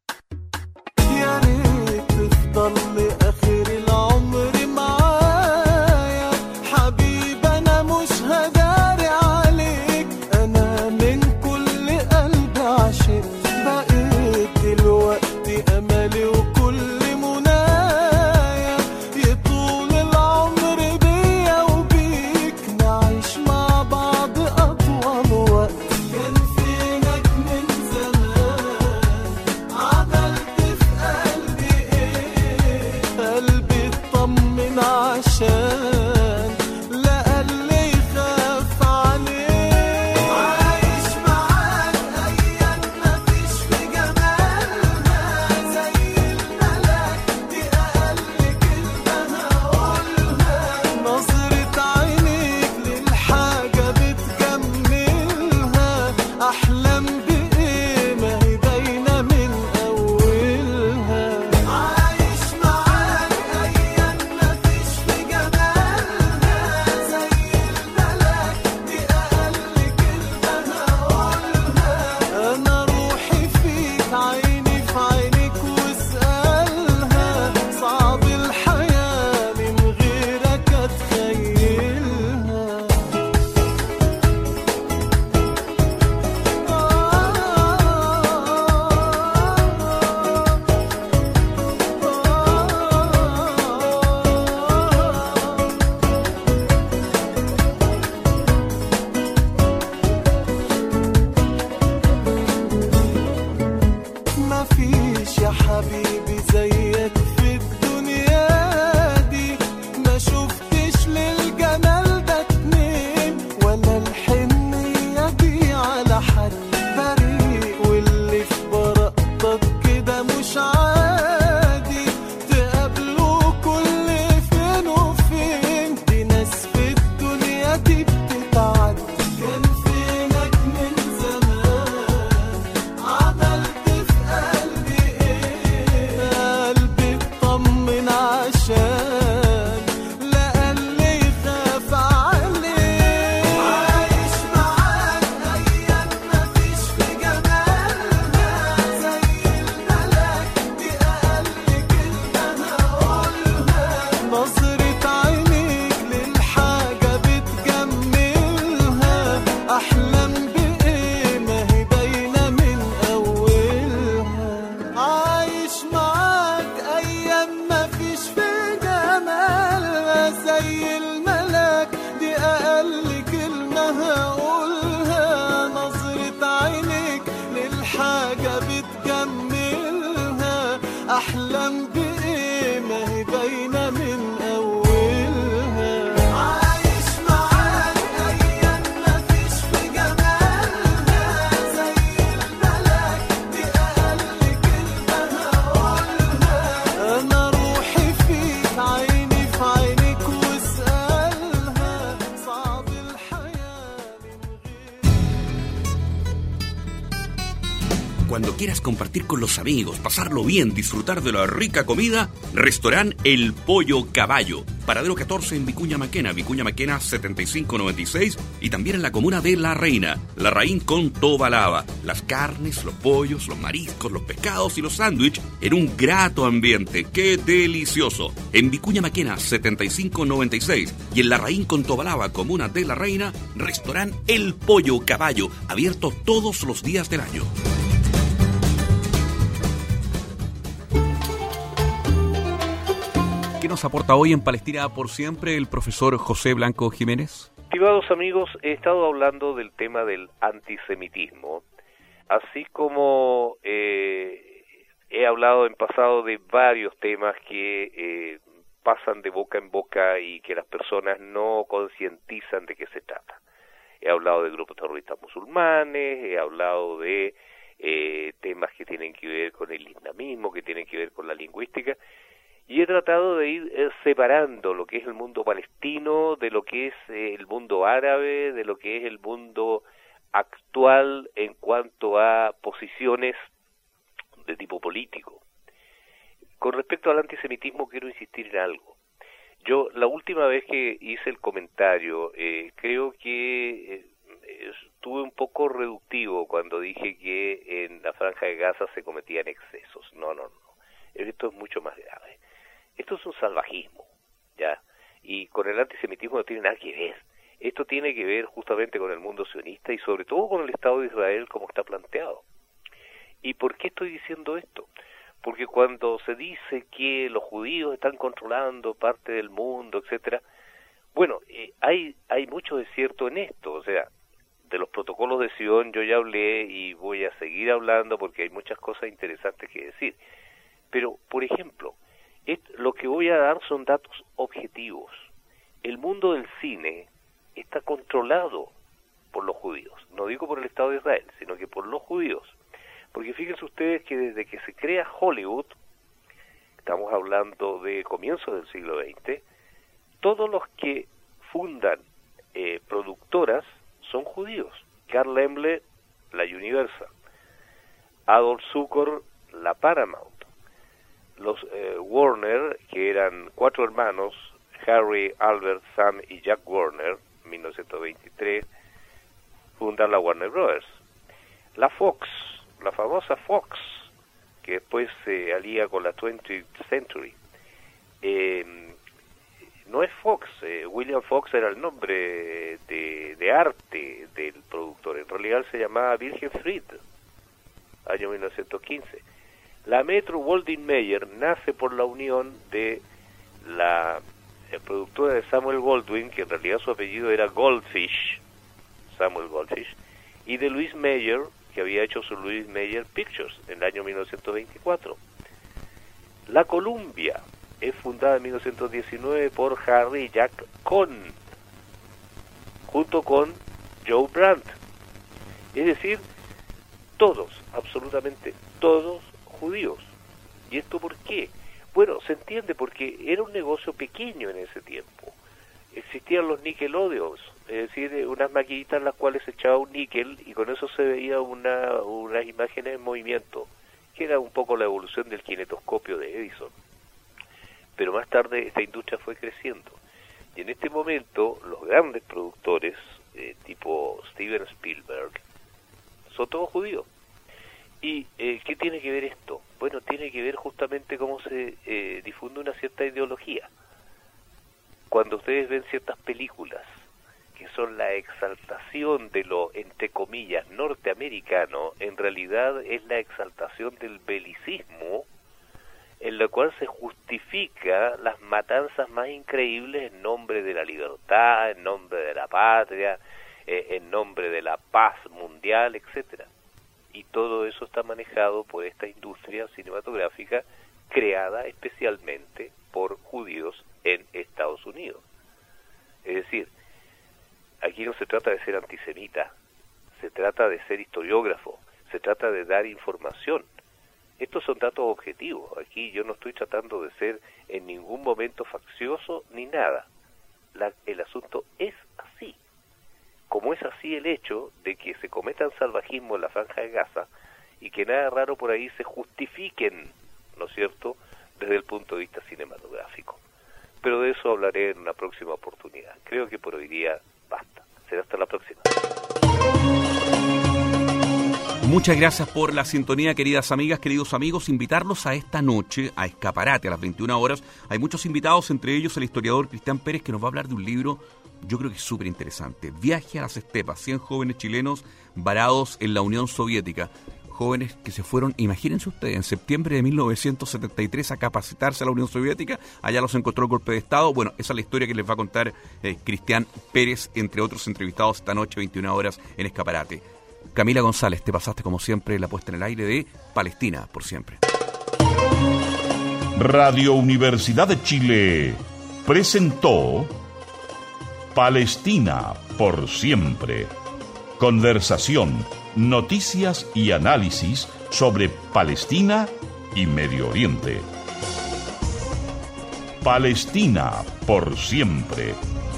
Cuando quieras compartir con los amigos, pasarlo bien, disfrutar de la rica comida, Restaurant El Pollo Caballo. Paradero catorce en Vicuña Maquena, Vicuña Maquena setenta y cinco noventa y seis y también en la comuna de La Reina, Larraín con Tobalaba. Las carnes, los pollos, los mariscos, los pescados y los sándwiches en un grato ambiente. ¡Qué delicioso! En Vicuña Maquena setenta y cinco noventa y seis y en Larraín con Tobalaba, comuna de La Reina, Restaurant El Pollo Caballo, abierto todos los días del año. ¿Qué nos aporta hoy en Palestina por siempre el profesor José Blanco Jiménez? Estimados amigos, he estado hablando del tema del antisemitismo, así como eh, he hablado en pasado de varios temas que eh, pasan de boca en boca y que las personas no concientizan de qué se trata. He hablado de grupos terroristas musulmanes, he hablado de eh, temas que tienen que ver con el islamismo, que tienen que ver con la lingüística, y he tratado de ir eh, separando lo que es el mundo palestino de lo que es eh, el mundo árabe, de lo que es el mundo actual en cuanto a posiciones de tipo político. Con respecto al antisemitismo quiero insistir en algo. Yo la última vez que hice el comentario eh, creo que eh, estuve un poco reductivo cuando dije que en la Franja de Gaza se cometían excesos. No, no, no. Esto es mucho más grave. Esto es un salvajismo, ¿ya? Y con el antisemitismo no tiene nada que ver. Esto tiene que ver justamente con el mundo sionista y sobre todo con el Estado de Israel como está planteado. ¿Y por qué estoy diciendo esto? Porque cuando se dice que los judíos están controlando parte del mundo, etcétera, bueno, eh, hay hay mucho de cierto en esto. O sea, de los protocolos de Sion yo ya hablé y voy a seguir hablando porque hay muchas cosas interesantes que decir. Pero, por ejemplo, es, lo que voy a dar son datos objetivos. El mundo del cine está controlado por los judíos. No digo por el Estado de Israel, sino que por los judíos. Porque fíjense ustedes que desde que se crea Hollywood, estamos hablando de comienzos del siglo veinte, todos los que fundan eh, productoras son judíos. Carl Laemmle, la Universal. Adolf Zukor, la Paramount. Los eh, Warner, que eran cuatro hermanos, Harry, Albert, Sam y Jack Warner, en mil novecientos veintitrés, fundan la Warner Brothers. La Fox, la famosa Fox, que después se alía con la twentieth century. Eh, no es Fox, eh, William Fox era el nombre de, de arte del productor, en realidad se llamaba Wilhelm Fried, año mil novecientos quince. La Metro Goldwyn Mayer nace por la unión de la eh, productora de Samuel Goldwyn, que en realidad su apellido era Goldfish, Samuel Goldfish, y de Louis Mayer, que había hecho su Louis Mayer Pictures en el año mil novecientos veinticuatro. La Columbia es fundada en mil novecientos diecinueve por Harry Jack Cohn, junto con Joe Brandt. Es decir, todos, absolutamente todos, judíos. ¿Y esto por qué? Bueno, se entiende porque era un negocio pequeño en ese tiempo. Existían los Nickelodeons, es decir, unas maquinitas en las cuales se echaba un níquel y con eso se veía una, unas imágenes en movimiento, que era un poco la evolución del kinetoscopio de Edison. Pero más tarde esta industria fue creciendo. Y en este momento los grandes productores, eh, tipo Steven Spielberg, son todos judíos. ¿Y eh, qué tiene que ver esto? Bueno, tiene que ver justamente cómo se eh, difunde una cierta ideología. Cuando ustedes ven ciertas películas que son la exaltación de lo, entre comillas, norteamericano, en realidad es la exaltación del belicismo, en la cual se justifica las matanzas más increíbles en nombre de la libertad, en nombre de la patria, eh, en nombre de la paz mundial, etcétera. Y todo eso está manejado por esta industria cinematográfica creada especialmente por judíos en Estados Unidos. Es decir, aquí no se trata de ser antisemita, se trata de ser historiógrafo, se trata de dar información. Estos son datos objetivos. Aquí yo no estoy tratando de ser en ningún momento faccioso ni nada. La, el asunto es así. Como es así el hecho de que se cometan salvajismo en la Franja de Gaza y que nada raro por ahí se justifiquen, ¿no es cierto?, desde el punto de vista cinematográfico. Pero de eso hablaré en una próxima oportunidad. Creo que por hoy día basta. Será hasta la próxima. Muchas gracias por la sintonía, queridas amigas, queridos amigos. Invitarlos a esta noche a Escaparate a las veintiuna horas. Hay muchos invitados, entre ellos el historiador Cristian Pérez, que nos va a hablar de un libro, yo creo que es súper interesante. Viaje a las estepas, cien jóvenes chilenos varados en la Unión Soviética. Jóvenes que se fueron, imagínense ustedes, en septiembre de mil novecientos setenta y tres a capacitarse a la Unión Soviética. Allá los encontró el golpe de Estado. Bueno, esa es la historia que les va a contar eh, Cristian Pérez, entre otros entrevistados esta noche, veintiuna horas en Escaparate. Camila González, te pasaste como siempre la puesta en el aire de Palestina por siempre. Radio Universidad de Chile presentó Palestina por siempre. Conversación, noticias y análisis sobre Palestina y Medio Oriente. Palestina por siempre.